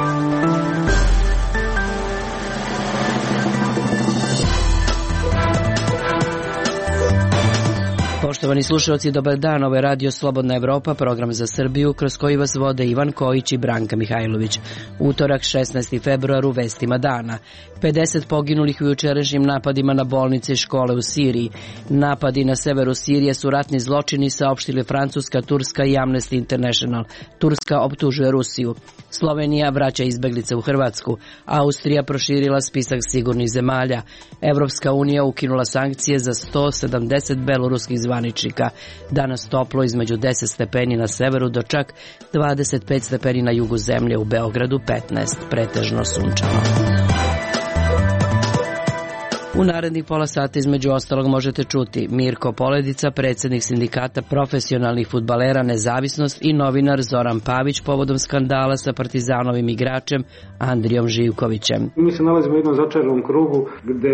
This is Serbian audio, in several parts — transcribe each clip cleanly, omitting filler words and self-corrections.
Poštovani slušalci, dobar dan, ovo je Radio Slobodna Evropa, program za Srbiju, kroz koji vas vode Ivan Kojić i Branka Mihajlović. Utorak, 16. februar, u vestima dana. 50 poginulih u jučerašnjim napadima na bolnice i škole u Siriji. Napadi na severu Sirije su ratni zločini, saopštili Francuska, Turska i Amnesty International. Turska optužuje Rusiju. Slovenija vraća izbeglice u Hrvatsku. Austrija proširila spisak sigurnih zemalja. Evropska unija ukinula sankcije za 170 beloruskih zvaničnika. Danas toplo, između 10 stepeni na severu do čak 25 stepeni na jugu zemlje, u Beogradu 15, pretežno sunčano. U narednih pola sata između ostalog možete čuti Mirko Poledica, predsjednik sindikata profesionalnih fudbalera Nezavisnost, i novinar Zoran Pavić povodom skandala sa Partizanovim igračem Andrijom Živkovićem. Mi se nalazimo u jednom začaranom krugu gde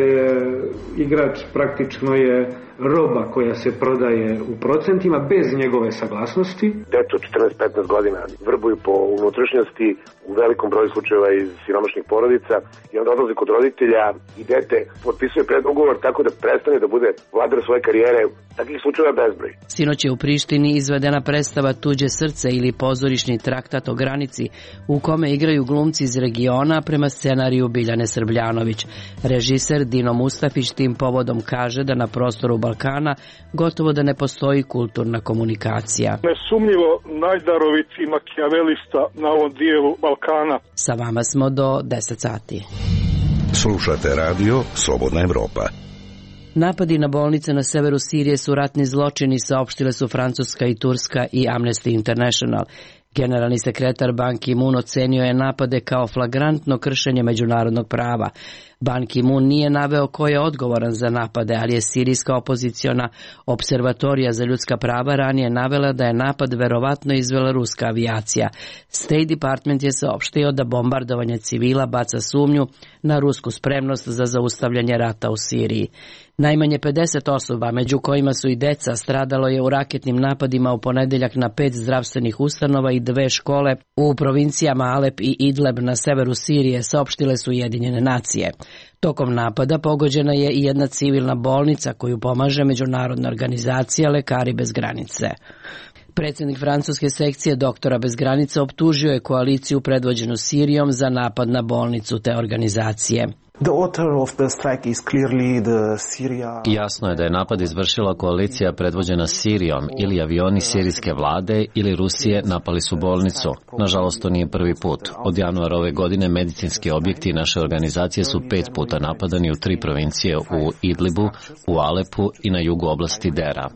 igrač praktično je roba koja se prodaje u procentima bez njegove saglasnosti. Deco 14-15 godina vrbuju po unutrašnjosti, u velikom broju slučajeva iz siromašnih porodica, i onda odlaze kod roditelja i dete potpisuje predugovor tako da prestane da bude vladar svoje karijere. Takvih slučajeva bezbroj. Sinoć je u Prištini izvedena predstava Tuđe srce ili pozorišni traktat o granici, u kome igraju glumci iz regiona prema scenariju Biljane Srbljanović. Režiser Dino Mustafić tim povodom kaže da na prostoru Balkana gotovo da ne postoji kulturna komunikacija. Nesumnjivo najdarovitiji makijavelista na ovom dijelu Balkana. Sa vama smo do 10 sati. Slušate radio Slobodna Evropa. Napadi na bolnice na severu Sirije su ratni zločini, saopštile su Francuska i Turska i Amnesty International. Generalni sekretar Ban Ki-moon ocenio je napade kao flagrantno kršenje međunarodnog prava. Ban Ki-moon nije naveo ko je odgovoran za napade, ali je sirijska opoziciona observatorija za ljudska prava ranije navela da je napad verovatno izvela ruska avijacija. State Department je saopštio da bombardovanje civila baca sumnju na rusku spremnost za zaustavljanje rata u Siriji. Najmanje 50 osoba, među kojima su i deca, stradalo je u raketnim napadima u ponedeljak na 5 zdravstvenih ustanova i 2 škole u provincijama Alep i Idleb na severu Sirije, saopštile su Ujedinjene nacije. Tokom napada pogođena je i jedna civilna bolnica koju pomaže međunarodna organizacija Lekari bez granice. Predsjednik francuske sekcije Doktora bez granica optužio je koaliciju predvođenu Sirijom za napad na bolnicu te organizacije. Jasno je da je napad izvršila koalicija predvođena Sirijom, ili avioni sirijske vlade ili Rusije napali su bolnicu. Nažalost, to nije prvi put. Od januara ove godine medicinski objekti naše organizacije su 5 puta napadani u 3 provincije, u Idlibu, u Alepu i na jugu oblasti Dera.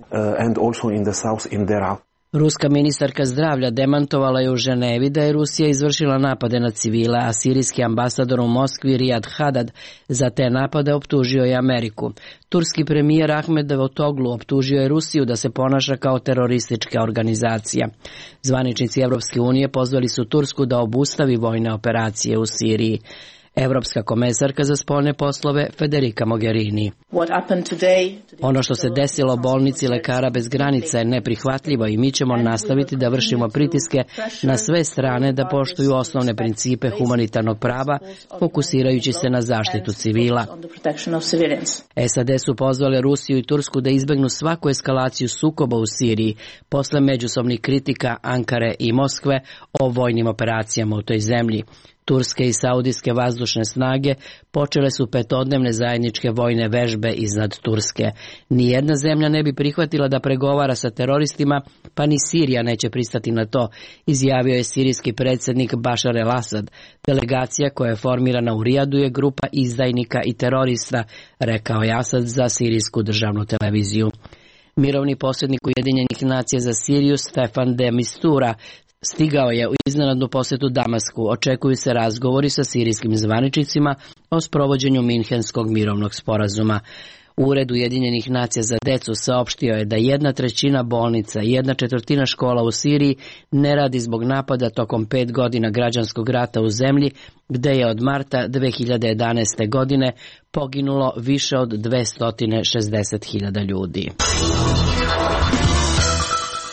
Ruska ministarka zdravlja demantovala je u Ženevi da je Rusija izvršila napade na civile, a sirijski ambasador u Moskvi Rijad Hadad za te napade optužio je Ameriku. Turski premijer Ahmed Davutoglu optužio je Rusiju da se ponaša kao teroristička organizacija. Zvaničnici Evropske unije pozvali su Tursku da obustavi vojne operacije u Siriji. Evropska komesarka za spoljne poslove Federica Mogherini. Ono što se desilo bolnici Lekara bez granica je neprihvatljivo i mi ćemo nastaviti da vršimo pritiske na sve strane da poštuju osnovne principe humanitarnog prava, fokusirajući se na zaštitu civila. SAD su pozvale Rusiju i Tursku da izbegnu svaku eskalaciju sukoba u Siriji posle međusobnih kritika Ankare i Moskve o vojnim operacijama u toj zemlji. Turske i saudijske vazdušne snage počele su 5-dnevne zajedničke vojne vežbe iznad Turske. Nijedna zemlja ne bi prihvatila da pregovara sa teroristima, pa ni Sirija neće pristati na to, izjavio je sirijski predsjednik Bašar el-Asad. Delegacija koja je formirana u Rijadu je grupa izdajnika i terorista, rekao je Asad za sirijsku državnu televiziju. Mirovni posrednik Ujedinjenih nacija za Siriju Stefan de Mistura stigao je u iznenadnu posjetu Damasku. Očekuju se razgovori sa sirijskim zvaničnicima o sprovođenju Minhenskog mirovnog sporazuma. Ured Ujedinjenih nacija za decu saopštio je da 1/3 bolnica i 1/4 škola u Siriji ne radi zbog napada tokom 5 godina građanskog rata u zemlji, gde je od marta 2011. godine poginulo više od 260.000 ljudi.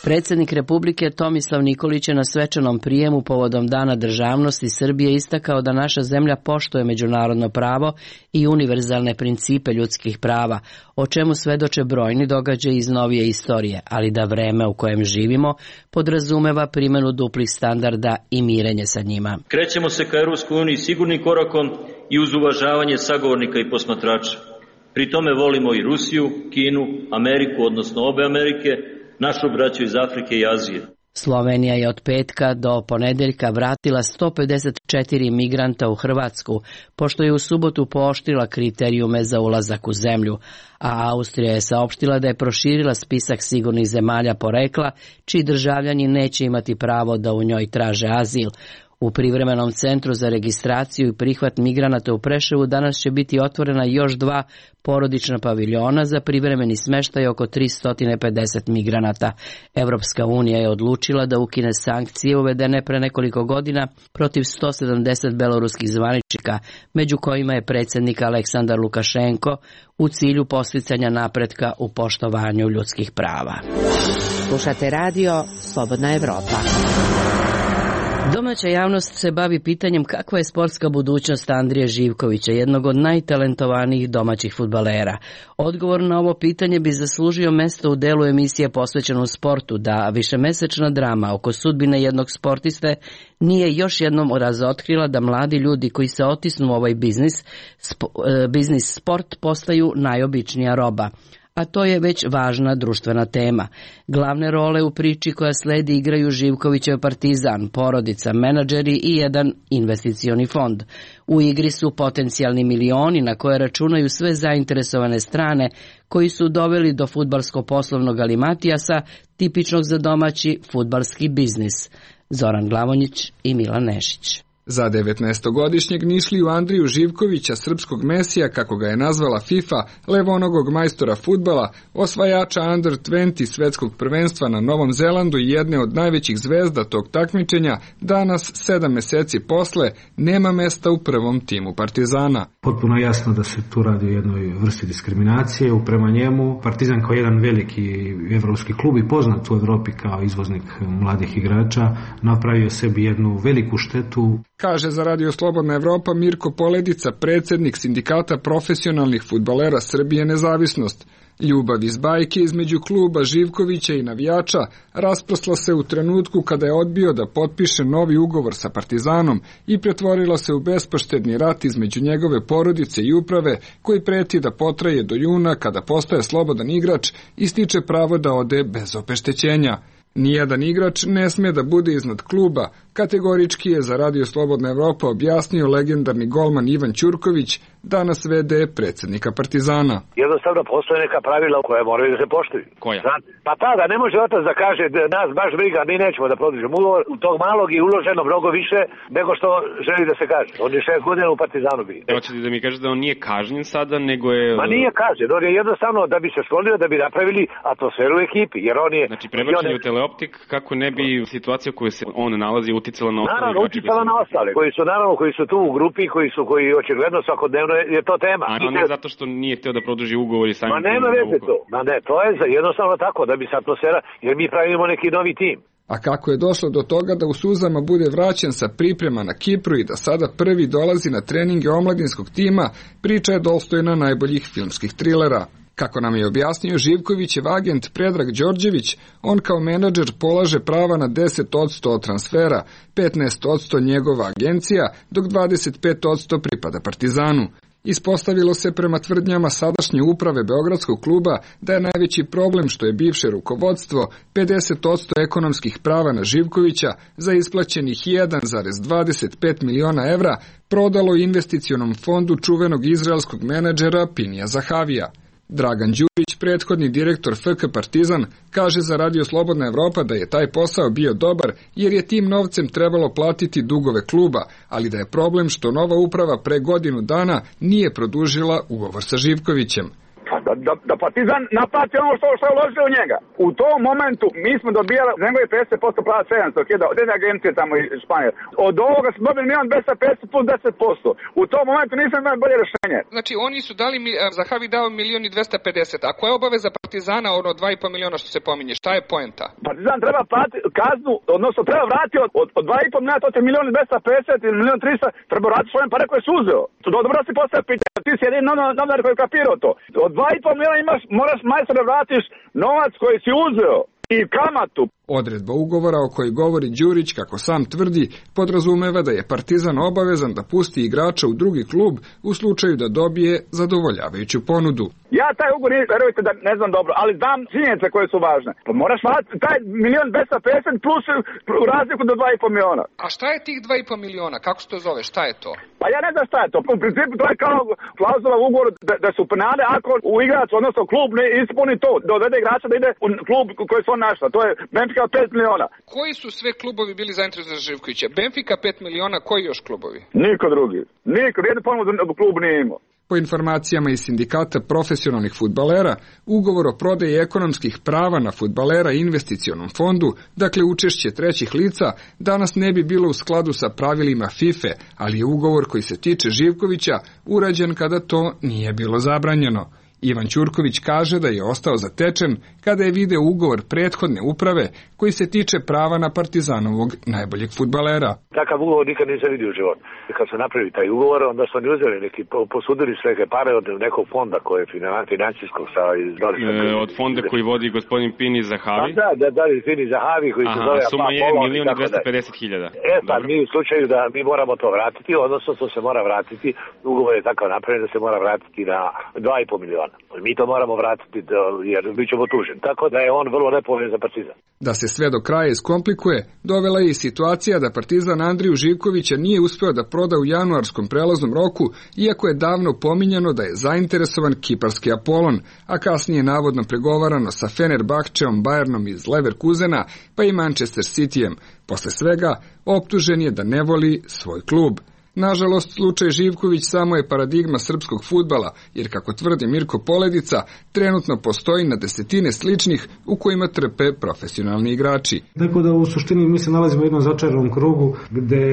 Predsjednik Republike Tomislav Nikolić je na svečanom prijemu povodom Dana državnosti Srbije istakao da naša zemlja poštuje međunarodno pravo i univerzalne principe ljudskih prava, o čemu svedoče brojni događaji iz novije istorije, ali da vreme u kojem živimo podrazumeva primjenu duplih standarda i mirenje sa njima. Krećemo se ka Europskoj uniji sigurnim korakom i uz uvažavanje sagovornika i posmatrača. Pri tome volimo i Rusiju, Kinu, Ameriku, odnosno obe Amerike, našu braću iz Afrike i Azije. Slovenija je od petka do ponedeljka vratila 154 migranta u Hrvatsku, pošto je u subotu pooštrila kriterijume za ulazak u zemlju, a Austrija je saopštila da je proširila spisak sigurnih zemalja porekla, čiji državljani neće imati pravo da u njoj traže azil. U privremenom centru za registraciju i prihvat migranata u Preševu danas će biti otvorena još 2 porodična paviljona za privremeni smještaj oko 350 migranata. Evropska unija je odlučila da ukine sankcije uvedene pre nekoliko godina protiv 170 beloruskih zvaničnika, među kojima je predsjednik Aleksandar Lukašenko, u cilju posticanja napretka u poštovanju ljudskih prava. Slušate radio Slobodna Evropa. Domaća javnost se bavi pitanjem kakva je sportska budućnost Andrije Živkovića, jednog od najtalentovanijih domaćih fudbalera. Odgovor na ovo pitanje bi zaslužio mesto u delu emisije posvećenom sportu, da višemesečna drama oko sudbine jednog sportiste nije još jednom razotkrila da mladi ljudi koji se otisnu u ovaj biznis sport postaju najobičnija roba. A to je već važna društvena tema. Glavne role u priči koja sledi igraju Živkovićev Partizan, porodica, menadžeri i jedan investicioni fond. U igri su potencijalni milioni na koje računaju sve zainteresovane strane koji su doveli do fudbalsko-poslovnog alimatijasa tipičnog za domaći fudbalski biznis. Zoran Glavonjić i Milan Nešić. Za 19-godišnjeg Nišliju Andriju Živkovića, srpskog mesija, kako ga je nazvala FIFA, levonogog majstora fudbala, osvajača Under 20 svetskog prvenstva na Novom Zelandu i jedne od najvećih zvezda tog takmičenja, danas, 7 meseci posle, nema mesta u prvom timu Partizana. Potpuno jasno da se tu radi o jednoj vrsti diskriminacije. Prema njemu Partizan kao jedan veliki evropski klub i poznat u Evropi kao izvoznik mladih igrača napravio sebi jednu veliku štetu. Kaže za Radio Slobodna Evropa Mirko Poledica, predsjednik sindikata profesionalnih fudbalera Srbije Nezavisnost. Ljubav iz bajke između kluba Živkovića i navijača rasprosla se u trenutku kada je odbio da potpiše novi ugovor sa Partizanom i pretvorila se u bespoštedni rat između njegove porodice i uprave, koji preti da potraje do juna kada postaje slobodan igrač i stiče pravo da ode bez obeštećenja. Nijedan igrač ne sme da bude iznad kluba, kategorički je za Radio Slobodna Evropa objasnio legendarni golman Ivan Ćurković, danas VD predsjednika Partizana. Jednostavno postoje neka pravila koje moraju da se poštuju. Koja? Pa da ne može otac da kaže da nas baš briga, mi nećemo da produžimo ugovor, u tog malog je uloženo mnogo više nego što želi da se kaže. On je 6 godina u Partizanu bio. Hoćete da mi kažete da on nije kažnjen sada, nego je... Ma nije kažnjen, on je jednostavno da bi se sklonio, da bi napravili atmosferu u ekipi, jer on je... Znači prebačen u teleoptik kako ne bi situacija koju se on nalazi uticala na ostale. Naravno, uticala na ostale, koji su tu u grupi, koji očigledno svakodnevno je to tema. A ne zato što nije hteo da produži ugovor i samim... Ma nema veze to. Ma ne, to je jednostavno tako, da bi se atmosfera, jer mi pravimo neki novi tim. A kako je došlo do toga da u suzama bude vraćen sa priprema na Kipru i da sada prvi dolazi na treninge omladinskog tima, priča je dostojna najboljih filmskih trilera. Kako nam je objasnio Živkovićev agent Predrag Đorđević, on kao menadžer polaže prava na 10% od transfera, 15% njegova agencija, dok 25% pripada Partizanu. Ispostavilo se prema tvrdnjama sadašnje uprave Beogradskog kluba da je najveći problem što je bivše rukovodstvo 50% ekonomskih prava na Živkovića za isplaćenih 1,25 miliona evra prodalo investicionom fondu čuvenog izraelskog menadžera Pinija Zahavija. Dragan Đurić, prethodni direktor FK Partizan, kaže za Radio Slobodna Evropa da je taj posao bio dobar jer je tim novcem trebalo platiti dugove kluba, ali da je problem što nova uprava pre godinu dana nije produžila ugovor sa Živkovićem. Pa Da Partizan naplati ono što je uložio u njega. U tom momentu mi smo dobijali njegove 50% plata 700.000 od jedne agencije tamo iz Španije. Od ovoga smo dobili 1.250 plus 10%. U tom momentu nisam imao bolje rješenje. Znači oni su dali, Zahavi dao 1.250.000, a koja je obaveza Partizana ono 2,5 miliona što se pominje? Šta je poenta? Partizan treba platiti kaznu, odnosno treba vratiti od 2,5 miliona, to je 1.250.000 ili 1.300.000, treba vratiti svoje pare koje su uzeo. Dobro si postavio pitanje, ti si jedin novinar koji je kapirao to. Od 2,5 miliona moraš majstore vratiš novac koji si uzeo i kamatu. Odredba ugovora o kojoj govori Đurić, kako sam tvrdi, podrazumeva da je Partizan obavezan da pusti igrača u drugi klub u slučaju da dobije zadovoljavajuću ponudu. Ja taj ugovor, verujte da ne znam dobro, ali znam činjenice koje su važne. Pa moraš vratiti taj 1.250.000 plus razliku do 2,5 miliona. A šta je tih 2,5 miliona? Kako se to zove? Šta je to? Pa ja ne znam šta je to. U principu to je kao klauzula u ugovoru da su penale ako u igrač, odnosno klub ne ispuni to, da odvede igrača da ide u klub koji su on našla. To je Benfica 5 miliona. Koji su sve klubovi bili zainteresovani za Živkovića? Benfica 5 miliona, koji još klubovi? Niko drugi. Niko, jednu ponudu klub nije imao. Po informacijama iz sindikata profesionalnih fudbalera, ugovor o prodaji ekonomskih prava na fudbalera i investicionom fondu, dakle učešće trećih lica, danas ne bi bilo u skladu sa pravilima FIFA, ali je ugovor koji se tiče Živkovića urađen kada to nije bilo zabranjeno. Ivan Ćurković kaže da je ostao zatečen kada je video ugovor prethodne uprave koji se tiče prava na Partizanovog najboljeg fudbalera. Takav ugovor nikad nisam vidio u životu. Kad se napravi taj ugovor, onda su oni uzeli neki, posudili sve neke pare od nekog fonda koje je financijskog sa od fonda koji vodi gospodin Pini Zahavi? Da, Pini Zahavi koji se zove... Suma je 1.250.000. Pa mi u slučaju da mi moramo to vratiti, odnosno to se mora vratiti, ugovor je takav napravljen da se mora vratiti na 2,5 miliona. Mi to moramo vratiti jer bit ćemo tuženi. Tako da je on vrlo nepovoljan za Partizan. Da se sve do kraja iskomplikuje, dovela je i situacija da Partizan Andriju Živkovića nije uspeo da proda u januarskom prelaznom roku, iako je davno pominjano da je zainteresovan kiparski Apolon, a kasnije navodno pregovarano sa Fenerbahčeom, Bayernom iz Leverkusena, pa i Manchester Cityjem. Posle svega, optužen je da ne voli svoj klub. Nažalost, slučaj Živković samo je paradigma srpskog fudbala, jer kako tvrdi Mirko Poledica, trenutno postoji na desetine sličnih u kojima trpe profesionalni igrači. Tako da u suštini mi se nalazimo u jednom začaranom krugu gde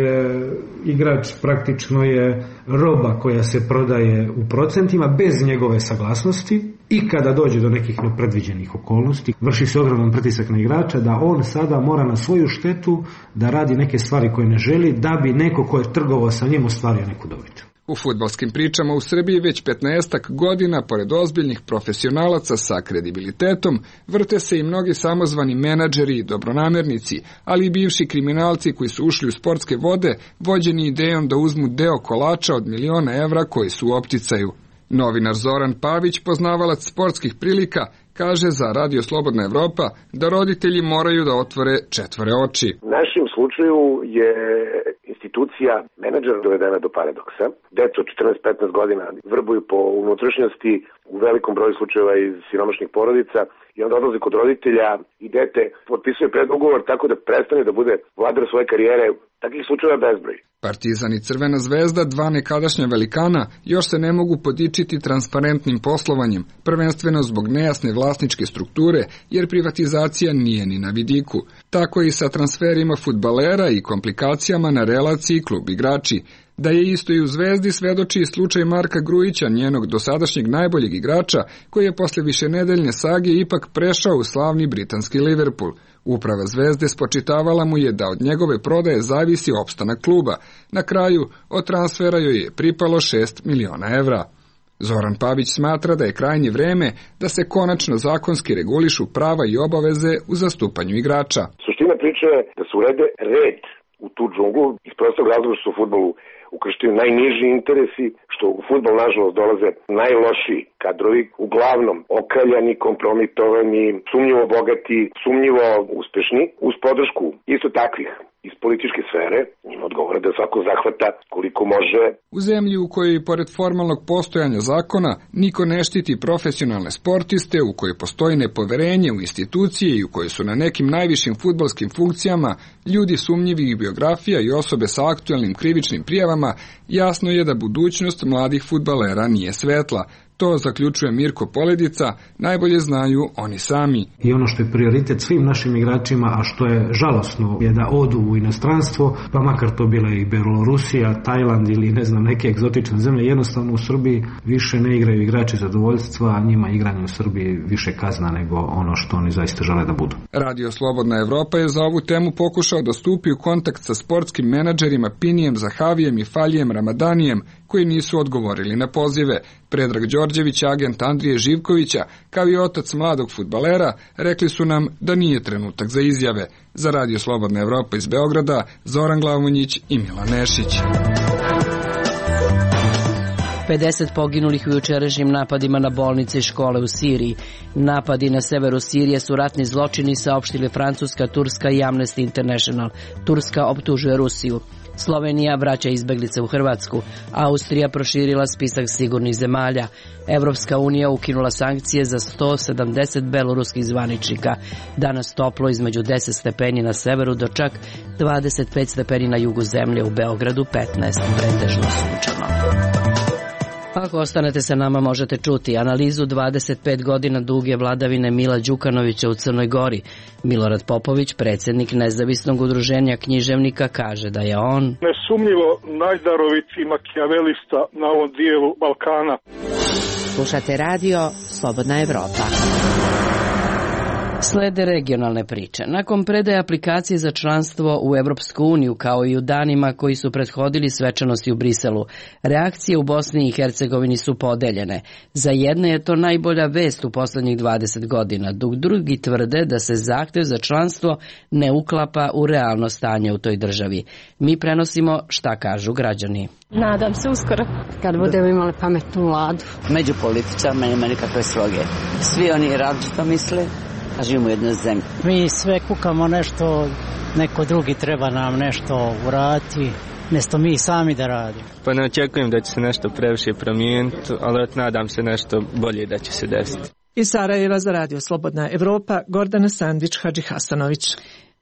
igrač praktično je roba koja se prodaje u procentima bez njegove saglasnosti i kada dođe do nekih nepredviđenih okolnosti, vrši se ogroman pritisak na igrača da on sada mora na svoju štetu da radi neke stvari koje ne želi da bi neko ko je trgovao sa njim ostvario neku dobit. U fudbalskim pričama u Srbiji već 15 godina, pored ozbiljnih profesionalaca sa kredibilitetom, vrte se i mnogi samozvani menadžeri i dobronamernici, ali i bivši kriminalci koji su ušli u sportske vode, vođeni idejom da uzmu deo kolača od 1.000.000 evra koji su u opticaju. Novinar Zoran Pavić, poznavalac sportskih prilika, kaže za Radio Slobodna Evropa da roditelji moraju da otvore četvore oči. U našem slučaju je institucija menadžera dovedena do paradoksa. Deca od 14-15 godina vrbuju po unutrašnjosti u velikom broju slučajeva iz siromašnih porodica i onda odlaze kod roditelja i dete potpisuje predugovor tako da prestane da bude vladar svoje karijere. Takvih slučajeva bezbroj. Partizan i Crvena zvezda, dva nekadašnja velikana, još se ne mogu podičiti transparentnim poslovanjem, prvenstveno zbog nejasne vlasničke strukture, jer privatizacija nije ni na vidiku. Tako i sa transferima fudbalera i komplikacijama na relaciji klub-igrači. Da je isto i u Zvezdi svedoči i slučaj Marka Grujića, njenog dosadašnjeg najboljeg igrača, koji je posle višenedeljne sage ipak prešao u slavni britanski Liverpool. Uprava Zvezde spočitavala mu je da od njegove prodaje zavisi opstanak kluba. Na kraju, od transfera joj je pripalo 6 miliona evra. Zoran Pavić smatra da je krajnje vreme da se konačno zakonski regulišu prava i obaveze u zastupanju igrača. Suština priče je da se urede red u tu džunglu iz prostog razloga što su u fudbalu ukrštaju najniži interesi, što u fudbal nažalost dolaze najlošiji kadrovi, uglavnom okaljani, kompromitovani, sumnjivo bogati, sumnjivo uspešni, uz podršku isto takvih iz političke sfere, njima odgovara da svako zahvata koliko može. U zemlji u kojoj, pored formalnog postojanja zakona, niko ne štiti profesionalne sportiste, u kojoj postoji nepoverenje u institucije i u kojoj su na nekim najvišim fudbalskim funkcijama ljudi sumnjivih biografija i osobe sa aktuelnim krivičnim prijavama, jasno je da budućnost mladih fudbalera nije svetla. To, zaključuje Mirko Poledica, najbolje znaju oni sami. I ono što je prioritet svim našim igračima, a što je žalosno, je da odu u inostranstvo, pa makar to bila i Belorusija, Tajland ili ne znam neke egzotične zemlje, jednostavno u Srbiji više ne igraju igrači zadovoljstva, a njima igranje u Srbiji više kazna nego ono što oni zaista žele da budu. Radio Slobodna Evropa je za ovu temu pokušao da stupi u kontakt sa sportskim menadžerima Pinijem Zahavijem i Faljijem Ramadanijem, koji nisu odgovorili na pozive. Predrag Đorđević, agent Andrije Živkovića, kao i otac mladog fudbalera, rekli su nam da nije trenutak za izjave. Za Radio Slobodna Evropa iz Beograda, Zoran Glavonjić i Milan Nešić. 50 poginulih u jučerašnjim napadima na bolnice i škole u Siriji. Napadi na severu Sirije su ratni zločini, saopštili Francuska, Turska i Amnesty International. Turska optužuje Rusiju. Slovenija vraća izbeglice u Hrvatsku. Austrija proširila spisak sigurnih zemalja. Evropska unija ukinula sankcije za 170 beloruskih zvaničnika. Danas toplo, između 10 stepeni na severu do čak 25 stepeni na jugu zemlje, u Beogradu 15, pretežno sunčano. Ako ostanete sa nama, možete čuti analizu 25 godina duge vladavine Mila Đukanovića u Crnoj Gori. Milorad Popović, predsjednik nezavisnog udruženja književnika, kaže da je on nesumnjivo najdarovitiji makijavelista na ovom dijelu Balkana. Slušate radio Slobodna Evropa. Slede regionalne priče. Nakon predaje aplikacije za članstvo u Evropsku uniju, kao i u danima koji su prethodili svečanosti u Briselu, reakcije u Bosni i Hercegovini su podeljene. Za jedne je to najbolja vest u poslednjih 20 godina, dok drugi tvrde da se zahtev za članstvo ne uklapa u realno stanje u toj državi. Mi prenosimo šta kažu građani. Nadam se uskoro, kad budemo imali pametnu vladu. Među političarima nema nikakve sloge. Svi oni različito misle, a živimo u jednoj zemlji. Mi sve kukamo nešto, neko drugi treba nam nešto uraditi, mjesto mi sami da radimo. Pa ne očekujem da će se nešto previše promijeniti, ali nadam se nešto bolje da će se desiti. Iz Sarajeva za Radio Slobodna Evropa, Gordana Sandić, Hadži Hasanović.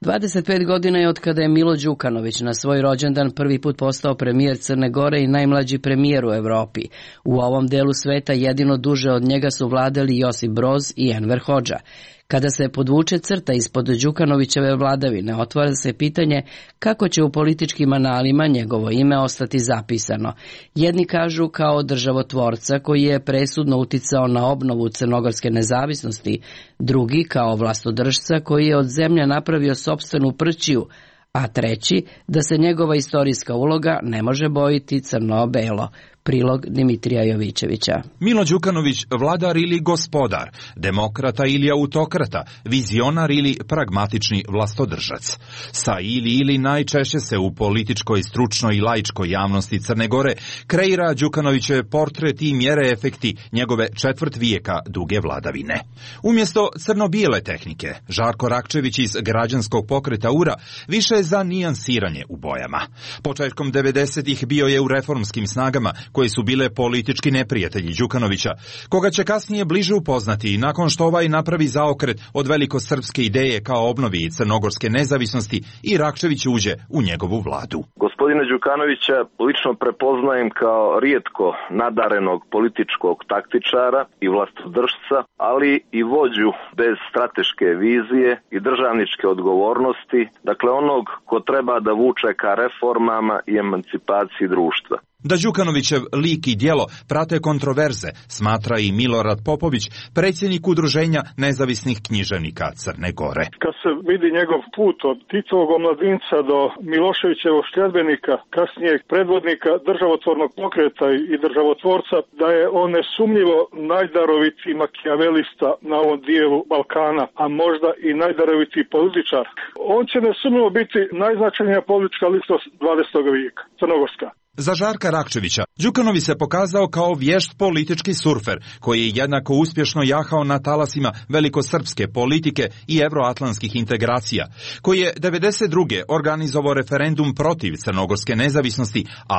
25 godina je od kada je Milo Đukanović na svoj rođendan prvi put postao premijer Crne Gore i najmlađi premijer u Evropi. U ovom delu sveta jedino duže od njega su vladali Josip Broz i Enver Hodža. Kada se podvuče crta ispod Đukanovićeve vladavine, otvara se pitanje kako će u političkim analima njegovo ime ostati zapisano. Jedni kažu kao državotvorca koji je presudno uticao na obnovu crnogorske nezavisnosti, drugi kao vlastodržca koji je od zemlje napravio sopstvenu prćiju, a treći da se njegova istorijska uloga ne može bojiti crno-belo. Prilog Dimitrija Jovićevića. Milo Đukanović, vladar ili gospodar, demokrata ili autokrata, vizionar ili pragmatični vlastodržac. Sa ili najčešće se u političkoj, stručnoj i laičkoj javnosti Crne Gore kreira Đukanovićev portret i mjere efekti njegove četvrt vijeka duge vladavine. Umjesto crno-bijele tehnike, Žarko Rakčević iz građanskog pokreta URA više je za nijansiranje u bojama. Početkom 90-ih bio je u reformskim snagama koje su bile politički neprijatelji Đukanovića, koga će kasnije bliže upoznati nakon što ovaj napravi zaokret od velikosrpske ideje kao obnovi crnogorske nezavisnosti i Rakčević uđe u njegovu vladu. Gospodina Đukanovića lično prepoznajem kao rijetko nadarenog političkog taktičara i vlastodržca, ali i vođu bez strateške vizije i državničke odgovornosti, dakle onog ko treba da vuče ka reformama i emancipaciji društva. Da Đukanovićev lik i djelo prate kontroverze, smatra i Milorad Popović, predsjednik udruženja nezavisnih književnika Crne Gore. Kad se vidi njegov put od Titovog omladinca do Miloševićevog sljedbenika, kasnije predvodnika državotvornog pokreta i državotvorca, da je on nesumnjivo najdarovitiji makijavelista na ovom dijelu Balkana, a možda i najdarovitiji političar. On će nesumnjivo biti najznačajnija politička ličnost 20. vijeka, crnogorska. Za Žarka Rakčevića, Đukanović se pokazao kao vješt politički surfer, koji je jednako uspješno jahao na talasima velikosrpske politike i evroatlantskih integracija, koji je 1992. organizovao referendum protiv crnogorske nezavisnosti, a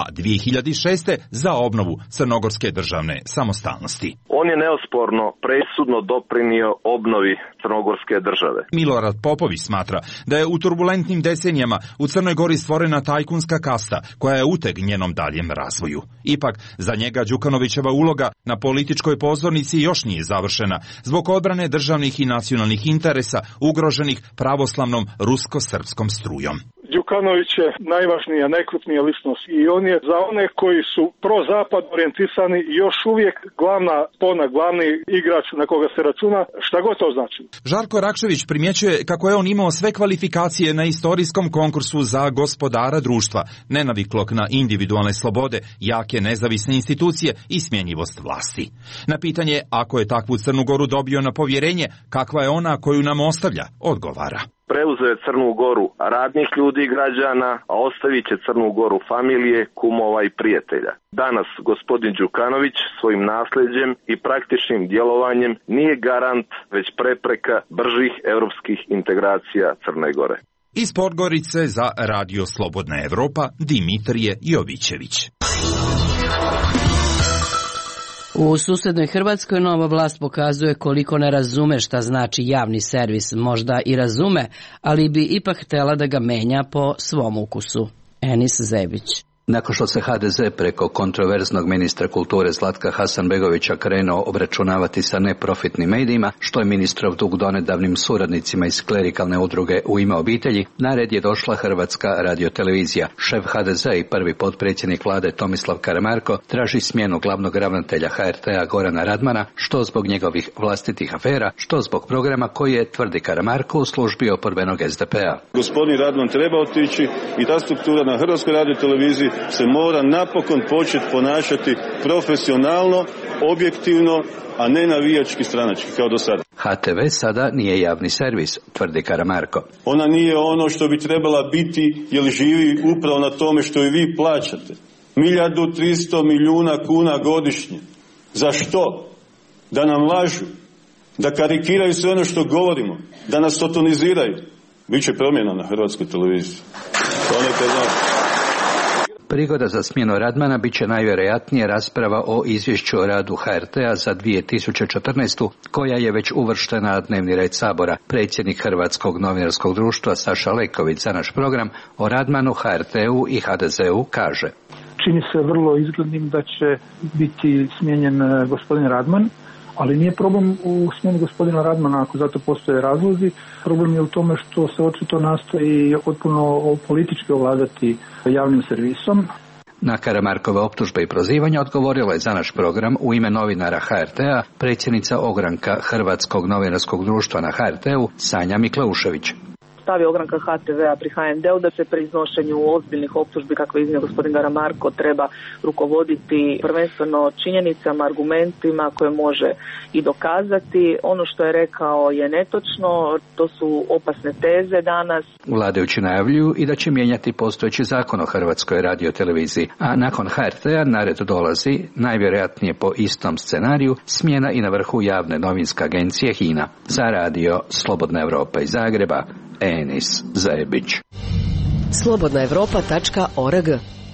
2006. za obnovu crnogorske državne samostalnosti. On je neosporno presudno doprinio obnovi crnogorske države. Milorad Popović smatra da je u turbulentnim decenijama u Crnoj Gori stvorena tajkunska kasta, koja je uteg njenog njenom daljem razvoju. Ipak, za njega Đukanovićeva uloga na političkoj pozornici još nije završena, zbog odbrane državnih i nacionalnih interesa ugroženih pravoslavnom rusko-srpskom strujom. Đukanović je najvažnija, najkrupnija ličnost i on je za one koji su pro-zapad orijentisani još uvijek glavni igrač na koga se računa, šta god to znači. Žarko Rakšević primjećuje kako je on imao sve kvalifikacije na istorijskom konkursu za gospodara društva, nenaviklog na individualne slobode, jake nezavisne institucije i smjenjivost vlasti. Na pitanje ako je takvu Crnu Goru dobio na povjerenje, kakva je ona koju nam ostavlja, odgovara. Preuzeo je Crnu Goru radnih ljudi i građana, a ostavit će Crnu Goru familije, kumova i prijatelja. Danas gospodin Đukanović svojim nasljeđem i praktičnim djelovanjem nije garant, već prepreka bržih europskih integracija Crne Gore. Iz Podgorice za Radio Slobodna Evropa, Dimitrije Jovićević. U susednoj Hrvatskoj nova vlast pokazuje koliko ne razume šta znači javni servis. Možda i razume, ali bi ipak htjela da ga menja po svom ukusu. Enis Zebić. Nakon što se HDZ preko kontroverznog ministra kulture Zlatka Hasanbegovića krenuo obračunavati sa neprofitnim medijima, što je ministrov dug donedavnim suradnicima iz klerikalne udruge U ime obitelji, na red je došla Hrvatska radiotelevizija. Šef HDZ i prvi potpredsjednik vlade Tomislav Karamarko traži smjenu glavnog ravnatelja HRT-a Gorana Radmana, što zbog njegovih vlastitih afera, što zbog programa koji je, tvrdi Karamarko, u službi oporbenog SDP-a. Gospodin Radman treba otići i ta struktura na Hrvatskoj radioteleviziji se mora napokon početi ponašati profesionalno, objektivno, a ne navijački stranački kao do sada. HTV sada nije javni servis, tvrdi Karamarko. Ona nije ono što bi trebala biti jer živi upravo na tome što i vi plaćate. 1.300 milijuna kuna godišnje. Za što? Da nam lažu, da karikiraju sve ono što govorimo, da nas sotoniziraju. Biće promjena na Hrvatskoj televiziji. To neka znate. Prigoda za smjenu Radmana bit će najvjerojatnije rasprava o izvješću o radu HRT-a za 2014. koja je već uvrštena na dnevni red Sabora. Predsjednik Hrvatskog novinarskog društva Saša Leković za naš program o Radmanu, HRT-u i HDZ-u kaže: čini se vrlo izglednim da će biti smijenjen gospodin Radman, ali nije problem u smjeni gospodina Radmana ako zato postoje razlozi. Problem je u tome što se očito nastoji potpuno politički ovladati javnim servisom. Na Karamarkove optužbe i prozivanja odgovorila je za naš program u ime novinara HRT-a predsjednica ogranka Hrvatskog novinarskog društva na HRT-u Sanja Mikleušević. Stavi ogranka HTV-a pri HND-u da se pri iznošenju ozbiljnih optužbi, kako je iznio gospodin Karamarko, treba rukovoditi prvenstveno činjenicama, argumentima koje može i dokazati. Ono što je rekao je netočno, to su opasne teze danas. Vladajući najavljuju i da će mijenjati postojeći zakon o Hrvatskoj radioteleviziji, a nakon HRT-a na red dolazi, najvjerojatnije po istom scenariju, smjena i na vrhu javne novinske agencije HINA. Za Radio Slobodna Evropa iz Zagreba, Enis Zebić. slobodnaevropa.org.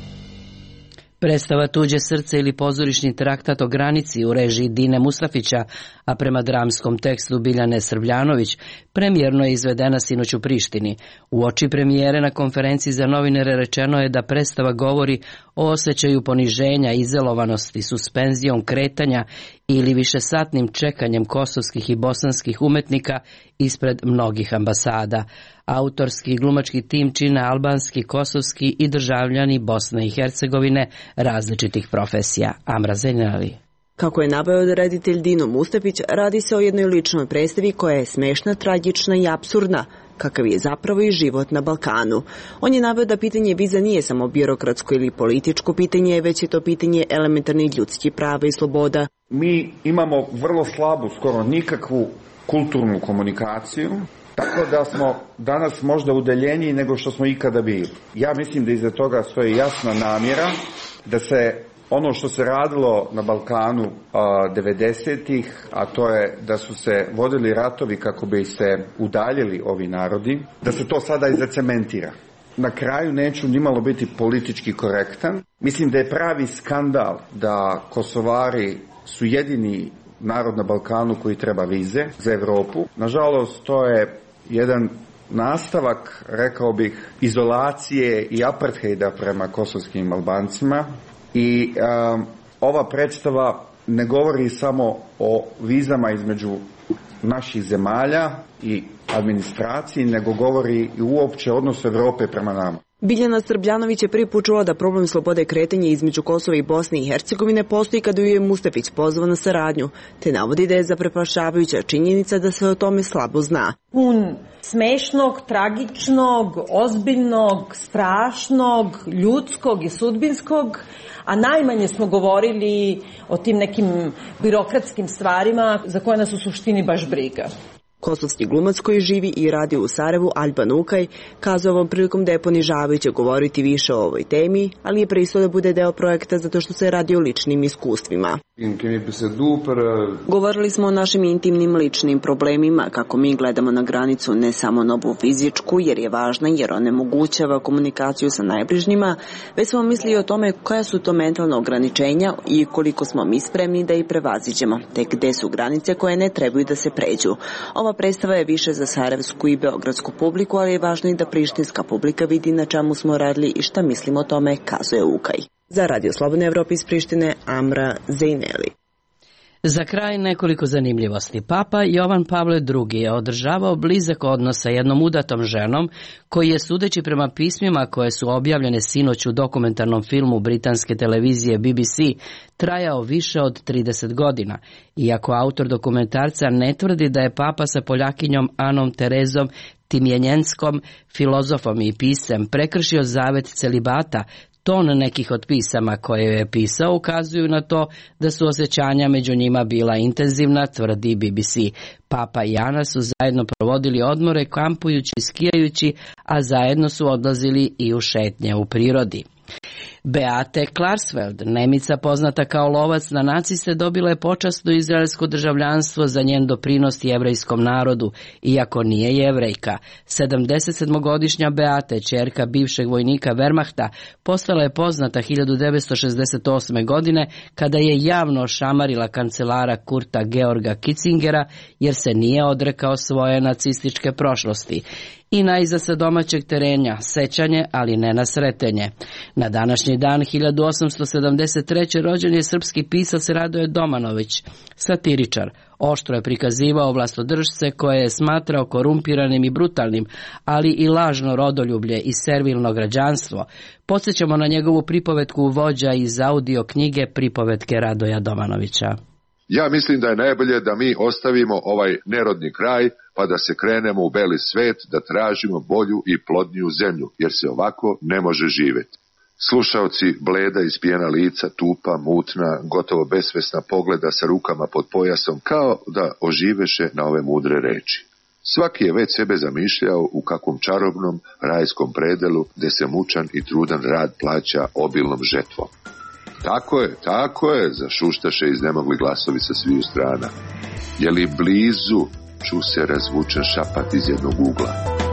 Predstava Tuđe srce ili pozorišni traktat o granici u režiji Dine Mustafića, a prema dramskom tekstu Biljane Srbljanović, premijerno je izvedena sinoć u Prištini. U oči premijere na konferenciji za novinare rečeno je da predstava govori o osjećaju poniženja, izelovanosti, suspenzijom kretanja ili višesatnim čekanjem kosovskih i bosanskih umetnika ispred mnogih ambasada. Autorski i glumački tim čine albanski, kosovski i državljani Bosne i Hercegovine različitih profesija. Amra Zenjali. Kako je naveo reditelj Dino Mustafić, radi se o jednoj ličnoj predstavi koja je smešna, tragična i apsurdna, kakav je zapravo i život na Balkanu. On je naveo da pitanje viza nije samo birokratsko ili političko pitanje, već je to pitanje elementarnih ljudskih prava i sloboda. Mi imamo vrlo slabu, skoro nikakvu kulturnu komunikaciju, tako da smo danas možda udaljeniji nego što smo ikada bili. Ja mislim da iza toga stoji jasna namjera da se ono što se radilo na Balkanu 90-ih, a to je da su se vodili ratovi kako bi se udaljili ovi narodi, da se to sada i zacementira. Na kraju neću nimalo biti politički korektan. Mislim da je pravi skandal da Kosovari su jedini narod na Balkanu koji treba vize za Europu. Nažalost, to je jedan nastavak, rekao bih, izolacije i apartheida prema kosovskim Albancima i ova predstava ne govori samo o vizama između naših zemalja i administraciji, nego govori i uopće odnosu Evrope prema nama. Biljana Srbljanović je prvi put čula da problem slobode kretanja između Kosova i Bosne i Hercegovine postoji kada ju je Mustafić pozvao na saradnju, te navodi da je zaprepašćavajuća činjenica da se o tome slabo zna. Pun smešnog, tragičnog, ozbiljnog, strašnog, ljudskog i sudbinskog, a najmanje smo govorili o tim nekim birokratskim stvarima za koje nas u suštini baš briga. Kosovski glumac koji živi i radi u Sarajevu, Alban Ukaj, kazao ovom prilikom da je ponižavajuće govoriti više o ovoj temi, ali je pristao da bude deo projekta zato što se radi o ličnim iskustvima. Govorili smo o našim intimnim ličnim problemima, kako mi gledamo na granicu ne samo na ovu fizičku, jer je važna, jer onemogućava komunikaciju sa najbližnjima, već smo mislili o tome koja su to mentalna ograničenja i koliko smo mi spremni da ih prevaziđemo, te gde su granice koje ne trebaju da se pređu. Ova predstava je više za sarajevsku i beogradsku publiku, ali je važno i da prištinska publika vidi na čemu smo radili i šta mislimo o tome, kazuje Ukaj. Za Radio Slobodne Evrope iz Prištine, Amra Zejneli. Za kraj nekoliko zanimljivosti. Papa Jovan Pavle II je održavao blizak odnos sa jednom udatom ženom koji je, sudeći prema pismima koje su objavljene sinoć u dokumentarnom filmu britanske televizije BBC, trajao više od 30 godina. Iako autor dokumentarca ne tvrdi da je papa sa Poljakinjom Anom Terezom Timjenjenskom, filozofom i piscem, prekršio zavet celibata, ton nekih od pisama koje je pisao ukazuju na to da su osjećanja među njima bila intenzivna, tvrdi BBC. Papa i Ana su zajedno provodili odmore kampujući i skijajući, a zajedno su odlazili i u šetnje u prirodi. Beate Klarsfeld, Nemica poznata kao lovac na naciste, dobila je počasno izraelsko državljanstvo za njen doprinos jevrejskom narodu, iako nije Jevrejka. 77-godišnja Beate, ćerka bivšeg vojnika Wehrmachta, postala je poznata 1968. godine kada je javno šamarila kancelara Kurta Georga Kitzingera jer se nije odrekao svoje nacističke prošlosti. I najza sa domaćeg terenja, sećanje, ali ne na sretenje. Na današnji dan 1873. rođen je srpski pisac Radoje Domanović, satiričar. Oštro je prikazivao vlastodržce koje je smatrao korumpiranim i brutalnim, ali i lažno rodoljublje i servilno građanstvo. Podsjećamo na njegovu pripovetku Vođa iz audio knjige Pripovetke Radoja Domanovića. Ja mislim da je najbolje da mi ostavimo ovaj nerodni kraj, pa da se krenemo u beli svet, da tražimo bolju i plodniju zemlju, jer se ovako ne može živjeti. Slušaoci, bleda ispijena lica, tupa, mutna, gotovo besvesna pogleda sa rukama pod pojasom, kao da oživeše na ove mudre reči. Svaki je već sebe zamišljao u kakvom čarobnom rajskom predelu, gde se mučan i trudan rad plaća obilnom žetvom. Tako je, zašuštaše iznemogli glasovi sa sviju strana. Je li blizu, ču se razvučen šapat iz jednog ugla.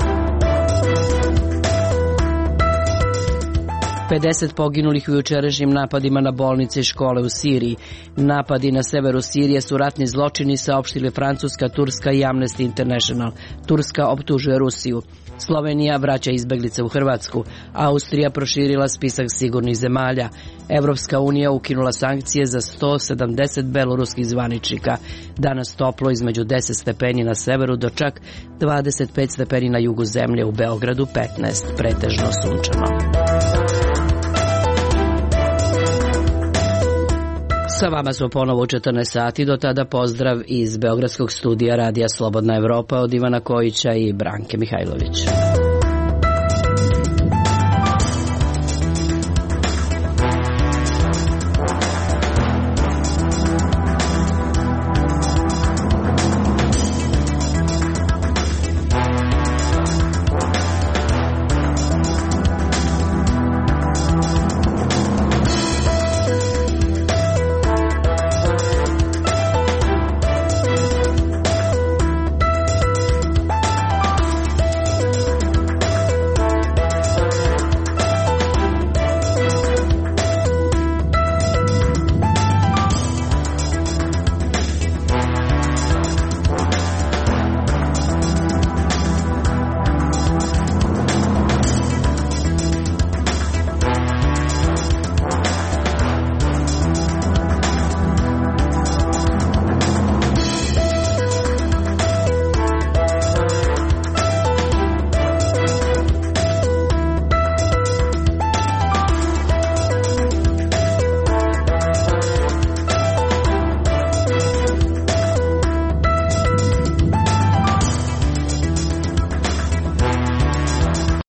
50 poginulih u jučerašnjim napadima na bolnice i škole u Siriji. Napadi na severu Sirije su ratni zločini, saopštili Francuska, Turska i Amnesty International. Turska optužuje Rusiju. Slovenija vraća izbeglice u Hrvatsku. Austrija proširila spisak sigurnih zemalja. Evropska unija ukinula sankcije za 170 beloruskih zvaničnika. Danas toplo, između 10 stepeni na severu do čak 25 stepeni na jugu zemlje, u Beogradu 15, pretežno sunčano. Sa vama smo ponovo u 14 sati, do tada pozdrav iz Beogradskog studija Radija Slobodna Evropa od Ivana Kojića i Branke Mihajlović.